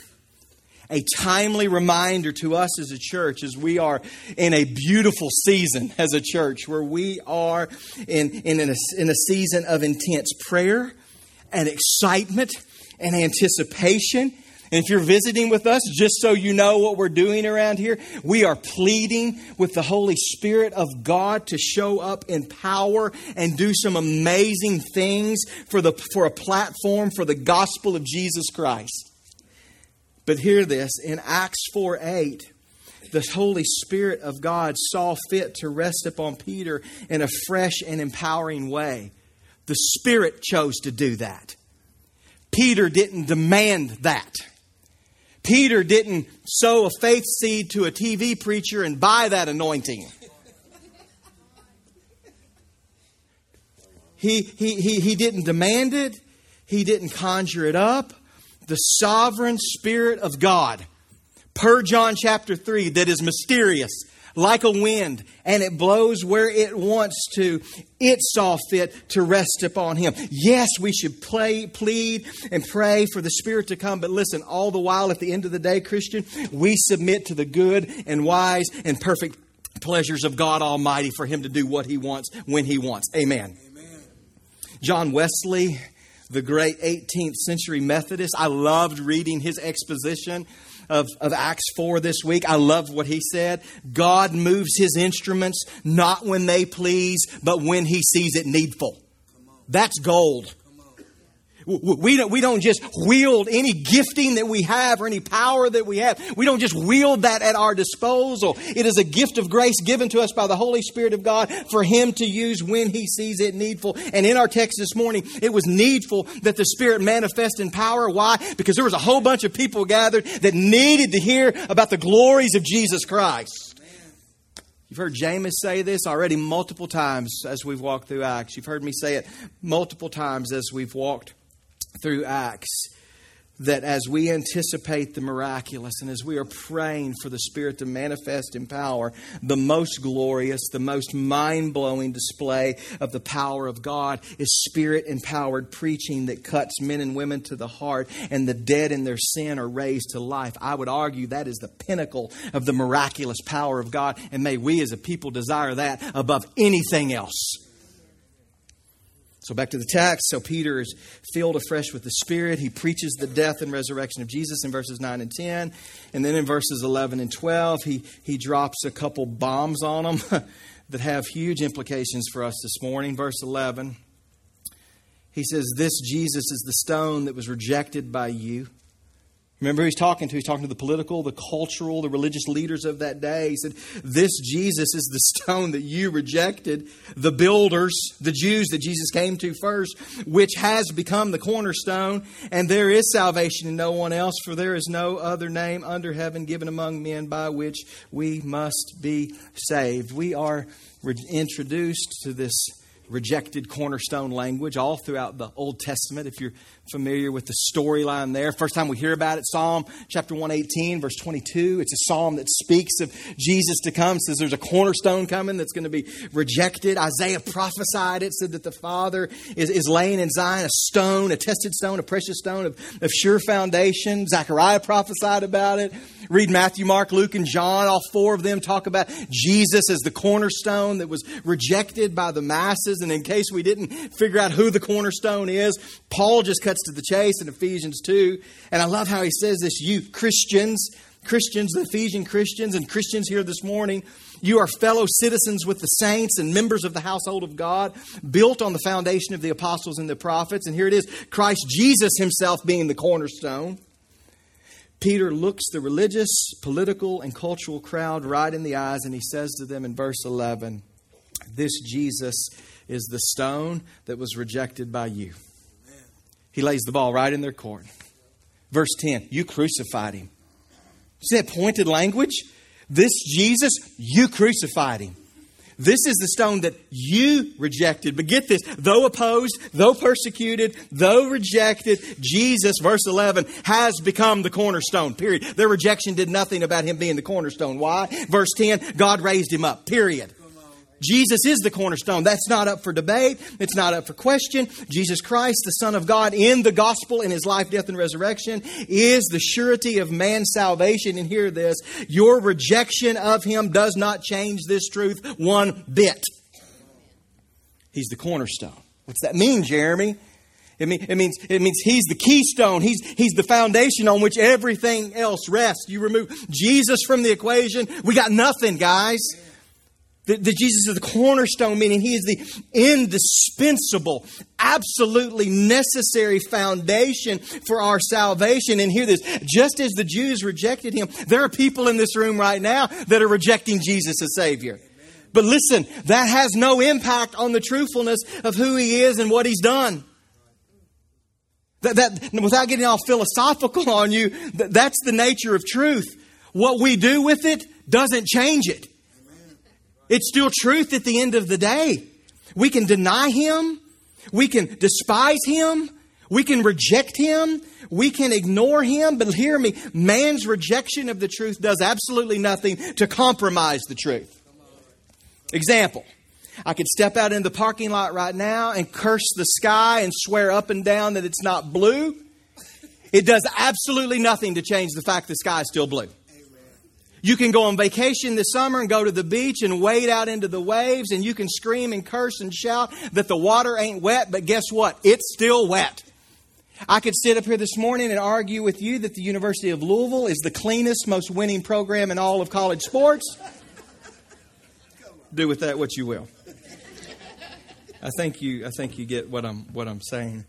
A timely reminder to us as a church, as we are in a beautiful season as a church, where we are in, in, in, a, in a season of intense prayer and excitement and anticipation And if you're visiting with us, just so you know what we're doing around here, we are pleading with the Holy Spirit of God to show up in power and do some amazing things for the for a platform for the gospel of Jesus Christ. But hear this, in Acts four eight, the Holy Spirit of God saw fit to rest upon Peter in a fresh and empowering way. The Spirit chose to do that. Peter didn't demand that. Peter didn't sow a faith seed to a T V preacher and buy that anointing. He, he, he, he didn't demand it. He didn't conjure it up. The sovereign Spirit of God, per John chapter three, that is mysterious, like a wind, and it blows where it wants to. It saw fit to rest upon Him. Yes, we should play, plead and pray for the Spirit to come. But listen, all the while, at the end of the day, Christian, we submit to the good and wise and perfect pleasures of God Almighty for Him to do what He wants when He wants. Amen. Amen. John Wesley, the great eighteenth century Methodist, I loved reading his exposition Of, of Acts four this week. I love what he said. God moves His instruments not when they please, but when He sees it needful. That's gold. We don't, we don't just wield any gifting that we have or any power that we have. We don't just wield that at our disposal. It is a gift of grace given to us by the Holy Spirit of God for Him to use when He sees it needful. And in our text this morning, it was needful that the Spirit manifest in power. Why? Because there was a whole bunch of people gathered that needed to hear about the glories of Jesus Christ. You've heard James say this already multiple times as we've walked through Acts. You've heard me say it multiple times as we've walked through Acts, that as we anticipate the miraculous and as we are praying for the Spirit to manifest in power, the most glorious, the most mind-blowing display of the power of God is Spirit-empowered preaching that cuts men and women to the heart, and the dead in their sin are raised to life. I would argue that is the pinnacle of the miraculous power of God, and may we as a people desire that above anything else. So back to the text. So Peter is filled afresh with the Spirit. He preaches the death and resurrection of Jesus in verses nine and ten. And then in verses eleven and twelve, he, he drops a couple bombs on them that have huge implications for us this morning. Verse eleven, he says, "This Jesus is the stone that was rejected by you." Remember who he's talking to? He's talking to the political, the cultural, the religious leaders of that day. He said, "This Jesus is the stone that you rejected, the builders, the Jews that Jesus came to first, which has become the cornerstone. And there is salvation in no one else, for there is no other name under heaven given among men by which we must be saved." We are re- introduced to this rejected cornerstone language all throughout the Old Testament. If you're familiar with the storyline there, first time we hear about it, Psalm chapter one eighteen, verse twenty-two. It's a psalm that speaks of Jesus to come. It says there's a cornerstone coming that's going to be rejected. Isaiah prophesied it, said that the Father is, is laying in Zion a stone, a tested stone, a precious stone of, of sure foundation. Zechariah prophesied about it. Read Matthew, Mark, Luke, and John. All four of them talk about Jesus as the cornerstone that was rejected by the masses. And in case we didn't figure out who the cornerstone is, Paul just cuts to the chase in Ephesians two. And I love how he says this: you Christians, Christians, the Ephesian Christians and Christians here this morning, you are fellow citizens with the saints and members of the household of God, built on the foundation of the apostles and the prophets. And here it is, Christ Jesus Himself being the cornerstone. Peter looks the religious, political, and cultural crowd right in the eyes, and he says to them in verse eleven, "This Jesus is the stone that was rejected by you." Amen. He lays the ball right in their court. Verse ten, "You crucified Him." See that pointed language? This Jesus, you crucified Him. This is the stone that you rejected. But get this, though opposed, though persecuted, though rejected, Jesus, verse eleven, has become the cornerstone, period. Their rejection did nothing about Him being the cornerstone. Why? Verse ten, God raised Him up, period. Jesus is the cornerstone. That's not up for debate. It's not up for question. Jesus Christ, the Son of God, in the gospel, in His life, death, and resurrection, is the surety of man's salvation. And hear this, your rejection of Him does not change this truth one bit. He's the cornerstone. What's that mean, Jeremy? It, mean, it means it means He's the keystone. He's, he's the foundation on which everything else rests. You remove Jesus from the equation, we got nothing, guys. That Jesus is the cornerstone, meaning He is the indispensable, absolutely necessary foundation for our salvation. And hear this, just as the Jews rejected Him, there are people in this room right now that are rejecting Jesus as Savior. But listen, that has no impact on the truthfulness of who He is and what He's done. That, that without getting all philosophical on you, that, that's the nature of truth. What we do with it doesn't change it. It's still truth at the end of the day. We can deny Him. We can despise Him. We can reject Him. We can ignore Him. But hear me, man's rejection of the truth does absolutely nothing to compromise the truth. Example, I could step out in the parking lot right now and curse the sky and swear up and down that it's not blue. It does absolutely nothing to change the fact the sky is still blue. You can go on vacation this summer and go to the beach and wade out into the waves, and you can scream and curse and shout that the water ain't wet, but guess what? It's still wet. I could sit up here this morning and argue with you that the University of Louisville is the cleanest, most winning program in all of college sports. Do with that what you will. I think you I think you get what I'm what I'm saying.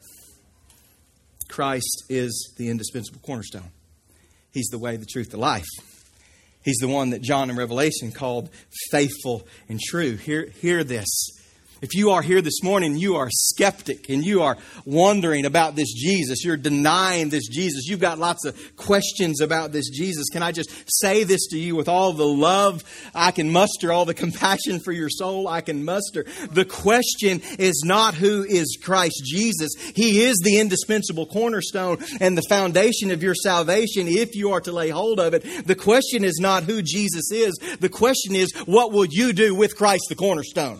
Christ is the indispensable cornerstone. He's the way, the truth, the life. He's the one that John in Revelation called faithful and true. Hear, hear this. If you are here this morning, you are skeptic and you are wondering about this Jesus. You're denying this Jesus. You've got lots of questions about this Jesus. Can I just say this to you with all the love I can muster, all the compassion for your soul I can muster? The question is not who is Christ Jesus. He is the indispensable cornerstone and the foundation of your salvation if you are to lay hold of it. The question is not who Jesus is. The question is, what will you do with Christ the cornerstone?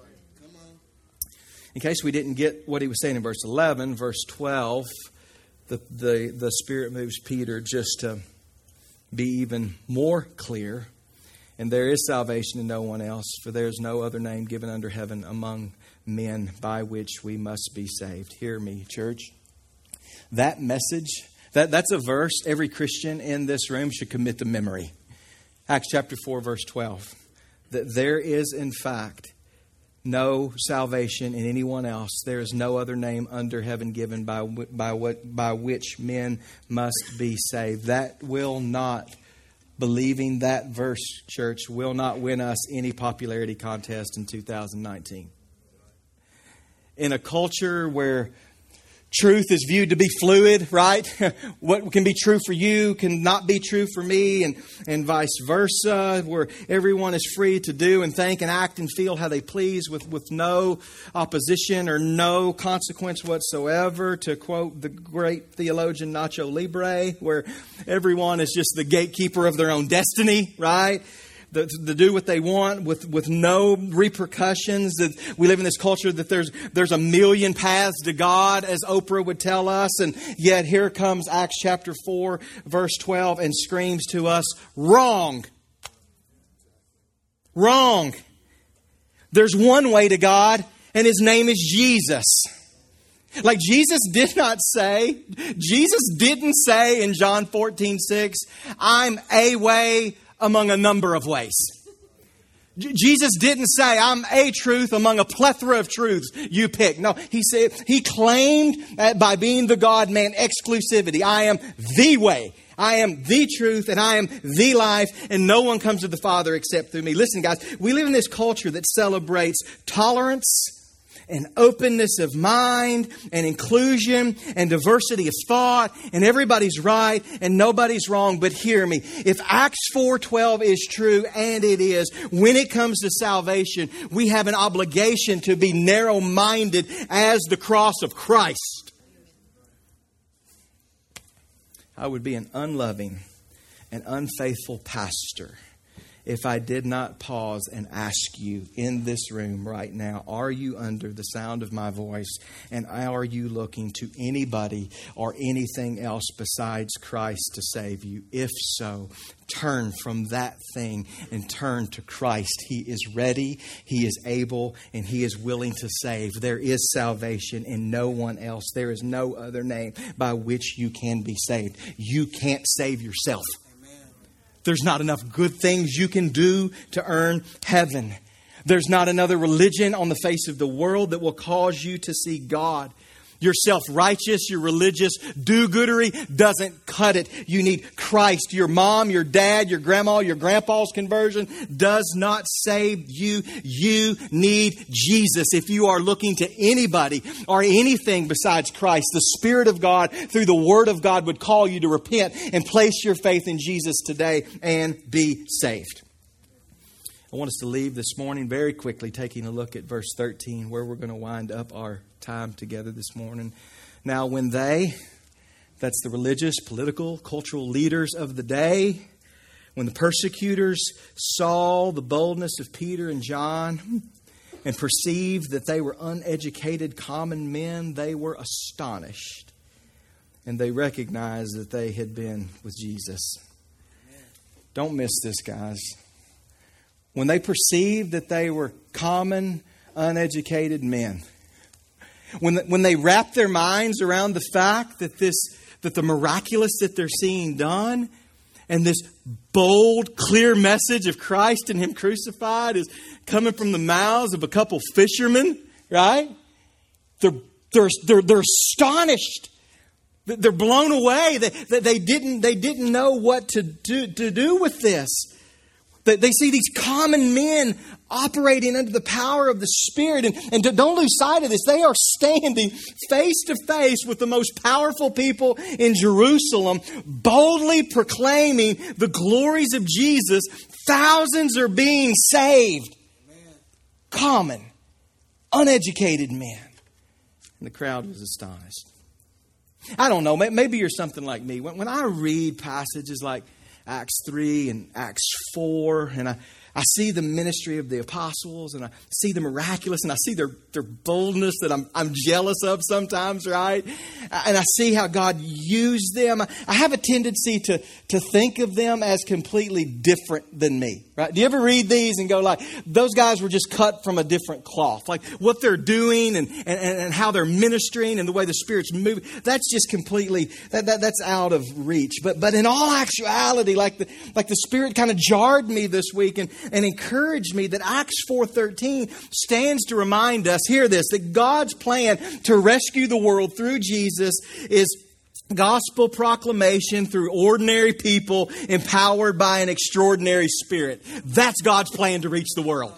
In case we didn't get what he was saying in verse eleven, verse twelve, the, the, the Spirit moves Peter just to be even more clear. And there is salvation in no one else, for there is no other name given under heaven among men by which we must be saved. Hear me, church. That message, that, that's a verse every Christian in this room should commit to memory. Acts chapter four, verse twelve. That there is, in fact, no salvation in anyone else. There is no other name under heaven given by by what by which men must be saved. That will not, believing that verse, church, will not win us any popularity contest in two thousand nineteen. In a culture where truth is viewed to be fluid, right? What can be true for you can not be true for me, and, and vice versa, where everyone is free to do and think and act and feel how they please with, with no opposition or no consequence whatsoever. To quote the great theologian Nacho Libre, where everyone is just the gatekeeper of their own destiny, right? To, to do what they want with, with no repercussions. That we live in this culture that there's there's a million paths to God, as Oprah would tell us. And yet here comes Acts chapter four, verse twelve, and screams to us, wrong. Wrong. There's one way to God, and His name is Jesus. Like Jesus did not say, Jesus didn't say in John fourteen six, I'm a way among a number of ways. J- Jesus didn't say, I'm a truth among a plethora of truths you pick. No, He said, He claimed uh, by being the God-man exclusivity. I am the way. I am the truth, and I am the life, and no one comes to the Father except through me. Listen, guys, we live in this culture that celebrates tolerance and openness of mind and inclusion and diversity of thought, and everybody's right and nobody's wrong. But hear me, if Acts four twelve is true, and it is, when it comes to salvation, we have an obligation to be narrow-minded as the cross of Christ. I would be an unloving and unfaithful pastor if I did not pause and ask you in this room right now, are you under the sound of my voice? And are you looking to anybody or anything else besides Christ to save you? If so, turn from that thing and turn to Christ. He is ready, He is able, and He is willing to save. There is salvation in no one else. There is no other name by which you can be saved. You can't save yourself. There's not enough good things you can do to earn heaven. There's not another religion on the face of the world that will cause you to see God. Your self-righteous, your religious do-goodery doesn't cut it. You need Christ. Your mom, your dad, your grandma, your grandpa's conversion does not save you. You need Jesus. If you are looking to anybody or anything besides Christ, the Spirit of God through the Word of God would call you to repent and place your faith in Jesus today and be saved. I want us to leave this morning very quickly taking a look at verse thirteen, where we're going to wind up our time together this morning. Now, when they, that's the religious, political, cultural leaders of the day, when the persecutors saw the boldness of Peter and John and perceived that they were uneducated common men, they were astonished. And they recognized that they had been with Jesus. Don't miss this, guys. When they perceived that they were common, uneducated men, when the, when they wrapped their minds around the fact that this that the miraculous that they're seeing done and this bold, clear message of Christ and Him crucified is coming from the mouths of a couple fishermen, right? They're they're they're, they're astonished. They're blown away. They, they didn't they didn't know what to do to do with this. They see these common men operating under the power of the Spirit. And, and don't lose sight of this. They are standing face to face with the most powerful people in Jerusalem, boldly proclaiming the glories of Jesus. Thousands are being saved. Amen. Common, uneducated men. And the crowd was astonished. I don't know. Maybe you're something like me. When, when I read passages like Acts three and Acts four, and I, I see the ministry of the apostles, and I see the miraculous, and I see their, their boldness that I'm, I'm jealous of sometimes, right? And I see how God used them. I have a tendency to, to think of them as completely different than me, right? Do you ever read these and go like, those guys were just cut from a different cloth? Like what they're doing and, and, and how they're ministering and the way the Spirit's moving, that's just completely, that, that that's out of reach. But but in all actuality, like the, like the Spirit kind of jarred me this week and, and encouraged me that Acts four thirteen stands to remind us, hear this, that God's plan to rescue the world through Jesus is gospel proclamation through ordinary people empowered by an extraordinary Spirit. That's God's plan to reach the world.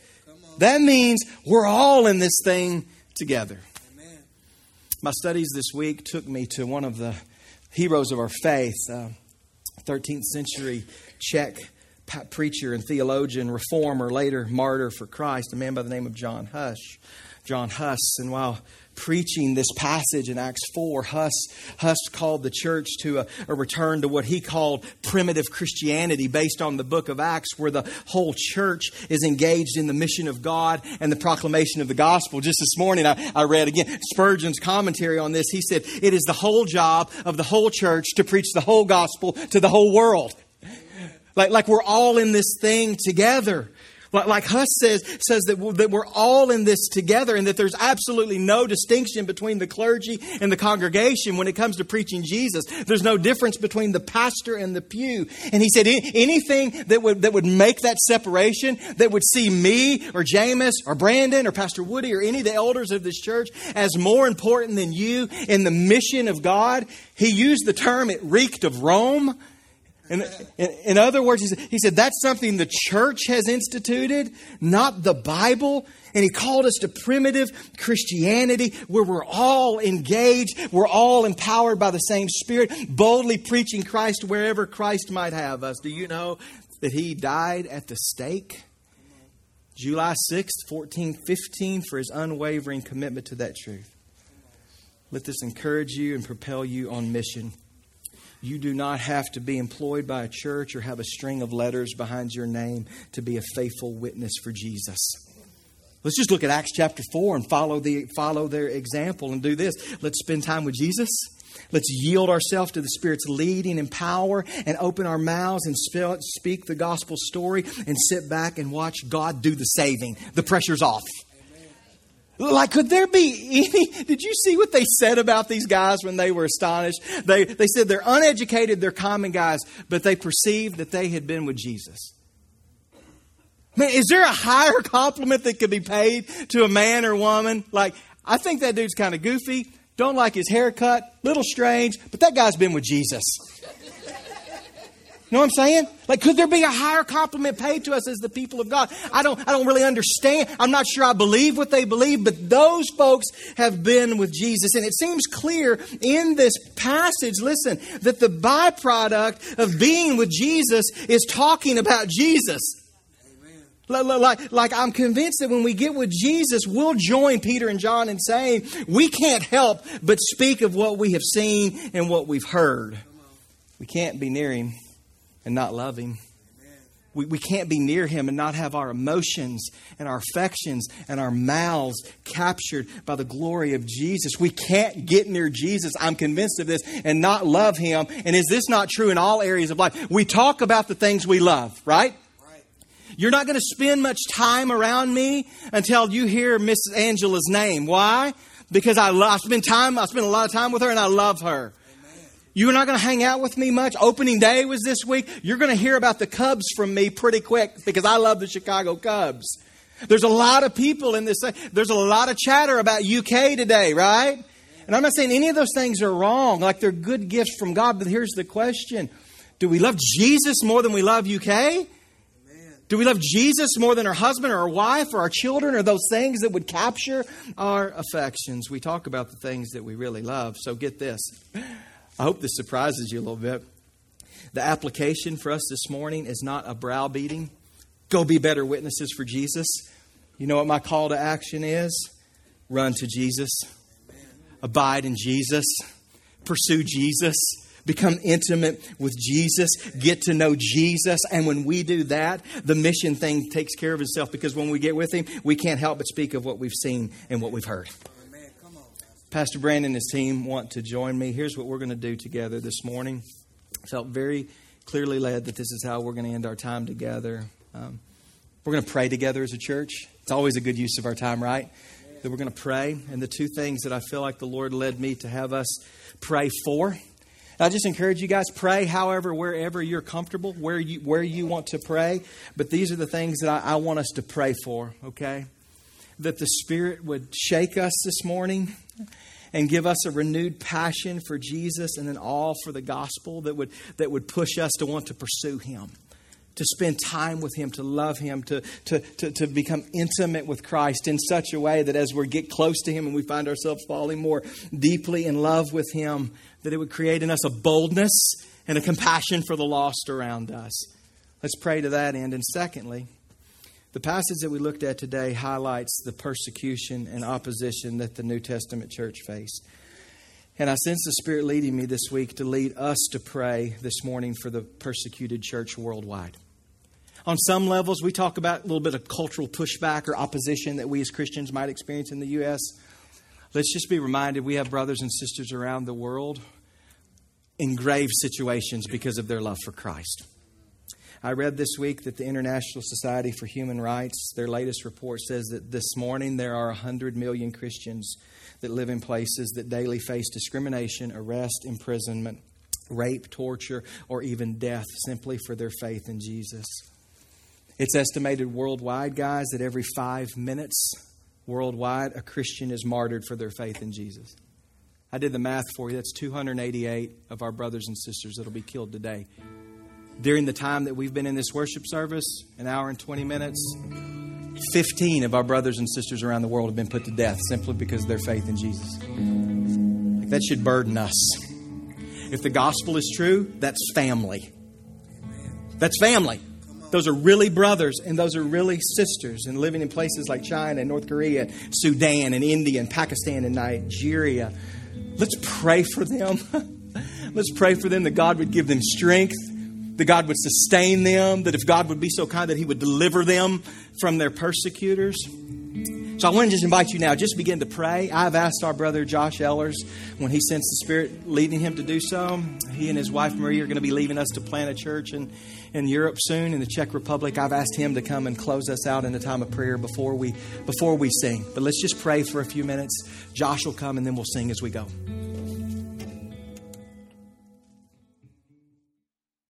That means we're all in this thing together. Amen. My studies this week took me to one of the heroes of our faith, uh, thirteenth century Czech preacher and theologian, reformer, later martyr for Christ, a man by the name of John Huss. John Huss, and while preaching this passage in Acts four, Huss, Huss called the church to a, a return to what he called primitive Christianity based on the book of Acts, where the whole church is engaged in the mission of God and the proclamation of the gospel. Just this morning, I, I read again Spurgeon's commentary on this. He said, it is the whole job of the whole church to preach the whole gospel to the whole world. Like, like we're all in this thing together. Like Huss says, says that we're all in this together and that there's absolutely no distinction between the clergy and the congregation when it comes to preaching Jesus. There's no difference between the pastor and the pew. And he said anything that would that would make that separation, that would see me or Jameis or Brandon or Pastor Woody or any of the elders of this church as more important than you in the mission of God. He used the term, it reeked of Rome. In, in, in other words, he said, he said, that's something the church has instituted, not the Bible. And he called us to primitive Christianity where we're all engaged. We're all empowered by the same Spirit, boldly preaching Christ wherever Christ might have us. Do you know that he died at the stake? July sixth, fourteen fifteen, for his unwavering commitment to that truth. Let this encourage you and propel you on mission. You do not have to be employed by a church or have a string of letters behind your name to be a faithful witness for Jesus. Let's just look at Acts chapter four and follow the follow their example and do this. Let's spend time with Jesus. Let's yield ourselves to the Spirit's leading and power and open our mouths and speak the gospel story and sit back and watch God do the saving. The pressure's off. Like, could there be any... Did you see what they said about these guys when they were astonished? They they said they're uneducated, they're common guys, but they perceived that they had been with Jesus. Man, is there a higher compliment that could be paid to a man or woman? Like, I think that dude's kind of goofy. Don't like his haircut. Little strange. But that guy's been with Jesus. You know what I'm saying? Like, could there be a higher compliment paid to us as the people of God? I don't, I don't really understand. I'm not sure I believe what they believe, but those folks have been with Jesus. And it seems clear in this passage, listen, that the byproduct of being with Jesus is talking about Jesus. Amen. Like, like I'm convinced that when we get with Jesus, we'll join Peter and John in saying we can't help but speak of what we have seen and what we've heard. We can't be near Him and not love Him. We, we can't be near Him and not have our emotions and our affections and our mouths captured by the glory of Jesus. We can't get near Jesus, I'm convinced of this, and not love Him. And is this not true in all areas of life? We talk about the things we love, right? Right. You're not going to spend much time around me until you hear Missus Angela's name. Why? Because I, love, I spend time, I spend a lot of time with her and I love her. You're not going to hang out with me much. Opening day was this week. You're going to hear about the Cubs from me pretty quick because I love the Chicago Cubs. There's a lot of people in this. There's a lot of chatter about U K today, right? And I'm not saying any of those things are wrong. Like, they're good gifts from God. But here's the question. Do we love Jesus more than we love U K? Do we love Jesus more than our husband or our wife or our children or those things that would capture our affections? We talk about the things that we really love. So get this. I hope this surprises you a little bit. The application for us this morning is not a browbeating. Go be better witnesses for Jesus. You know what my call to action is? Run to Jesus. Abide in Jesus. Pursue Jesus. Become intimate with Jesus. Get to know Jesus. And when we do that, the mission thing takes care of itself. Because when we get with Him, we can't help but speak of what we've seen and what we've heard. Pastor Brandon and his team want to join me. Here's what we're going to do together this morning. I felt very clearly led that this is how we're going to end our time together. Um, we're going to pray together as a church. It's always a good use of our time, right? That we're going to pray. And the two things that I feel like the Lord led me to have us pray for. I just encourage you guys, pray however, wherever you're comfortable, where you where you want to pray. But these are the things that I, I want us to pray for, okay? That the Spirit would shake us this morning and give us a renewed passion for Jesus and an awe for the gospel that would that would push us to want to pursue Him, to spend time with Him, to love Him, to, to, to, to become intimate with Christ in such a way that as we get close to Him and we find ourselves falling more deeply in love with Him, that it would create in us a boldness and a compassion for the lost around us. Let's pray to that end. And secondly, the passage that we looked at today highlights the persecution and opposition that the New Testament church faced. And I sense the Spirit leading me this week to lead us to pray this morning for the persecuted church worldwide. On some levels, we talk about a little bit of cultural pushback or opposition that we as Christians might experience in the U S. Let's just be reminded we have brothers and sisters around the world in grave situations because of their love for Christ. I read this week that the International Society for Human Rights, their latest report says that this morning there are one hundred million Christians that live in places that daily face discrimination, arrest, imprisonment, rape, torture, or even death simply for their faith in Jesus. It's estimated worldwide, guys, that every five minutes worldwide, a Christian is martyred for their faith in Jesus. I did the math for you. That's two hundred eighty-eight of our brothers and sisters that will be killed today. During the time that we've been in this worship service, an hour and twenty minutes, fifteen of our brothers and sisters around the world have been put to death simply because of their faith in Jesus. Like, that should burden us. If the gospel is true, that's family. That's family. Those are really brothers and those are really sisters, and living in places like China and North Korea, Sudan and India and Pakistan and Nigeria. Let's pray for them. Let's pray for them that God would give them strength, that God would sustain them, that if God would be so kind that He would deliver them from their persecutors. So I want to just invite you now, just begin to pray. I've asked our brother Josh Ellers, when he sensed the Spirit leading him to do so. He and his wife Marie are going to be leaving us to plant a church in, in Europe soon, in the Czech Republic. I've asked him to come and close us out in a time of prayer before we before we sing. But let's just pray for a few minutes. Josh will come and then we'll sing as we go.